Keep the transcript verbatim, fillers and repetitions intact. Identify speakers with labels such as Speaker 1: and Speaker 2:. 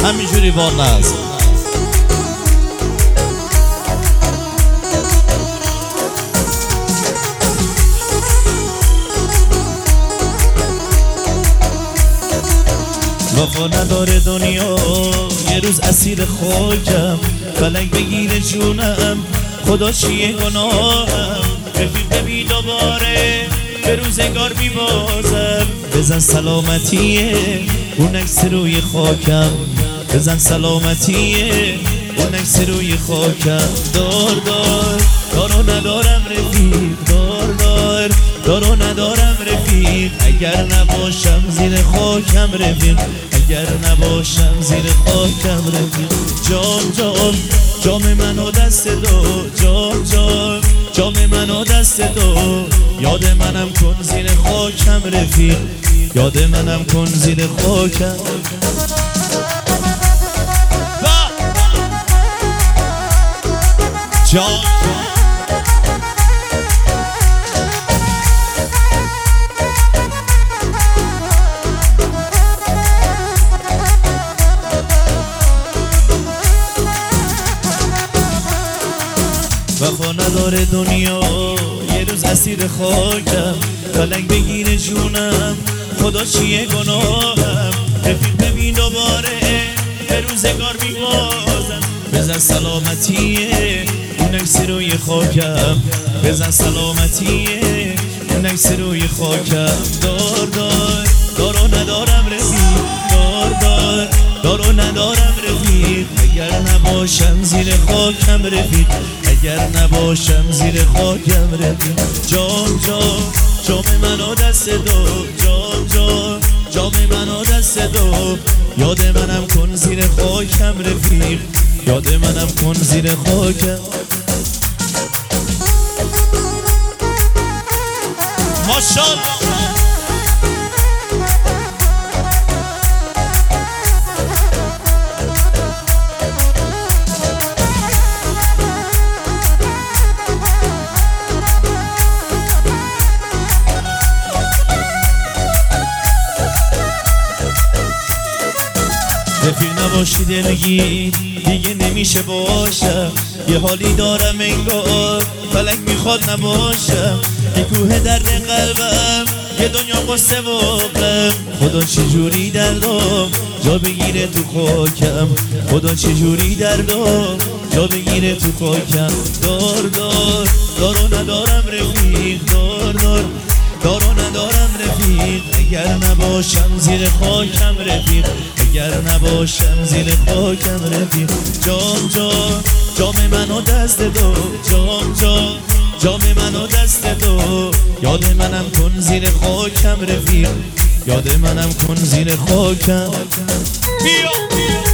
Speaker 1: همینجوری والا است. وفا نداره دنیا، یه روز اسیر خاکم، فلک بگیره جونم، خدا چیه گناهم. رفیق ببی دوباره به روزگار میبازم، بزن سلامتیه اون عکس روی خاکم، بزن سلامتیه اون عکس روی خاکم. دار دار دارو ندارم رفیق، دار دار دارو ندارم رفیق، اگر نباشم زیر خاکم رفیق، اگر نباشم زیر خاکم رفیق. جام جام جام منو دست دو، جام جام جام منو دست دو، یاد منم کن زیر خاکم رفیق، یاد منم کن زیر خاکم. جام وفا نداره دنیا، یه روز اسیر خاکم، فلک بگیره جونم، خدا چیه گناهم. رفیق ببین دوباره به روزگار میبازم، بزن سلامتیه اون عکس روی خاکم، بزن سلامتیه اون عکس روی خاکم. دار دار دارو ندارم رفیق، دار دار دارو ندارم رفیق، اگر نباشم زیر خاکم رفیق، اگر نباشم زیر خاکم رفیق. جام جام جام منو دست دو، جام جام جام منو دست دو، یاد منم کن زیر خاکم رفیق، یاد منم کن زیر خاکم. ماشاءالله. رفیق نباشی دلگیر دیگه نمیشه باشم، یه حالی دارم انگار فلک میخواد نباشم، یه کوه درد قلبم، یه دنیا قصه و غم، خدا چجوری دردم جا بگیره تو خاکم، خدا چجوری دردم جا بگیره تو خاکم. دار دار دارو ندارم رفیق، دار دار دارو ندارم رفیق، اگر نباشم زیر خاکم رفیق، اگر نباشم زیر خاکم رفیق. جام جام جام منو دست دو، جام جام جام منو دست دو، یاد منم کن زیر خاکم رفیق، یاد منم کن زیر خاکم. بیا بیا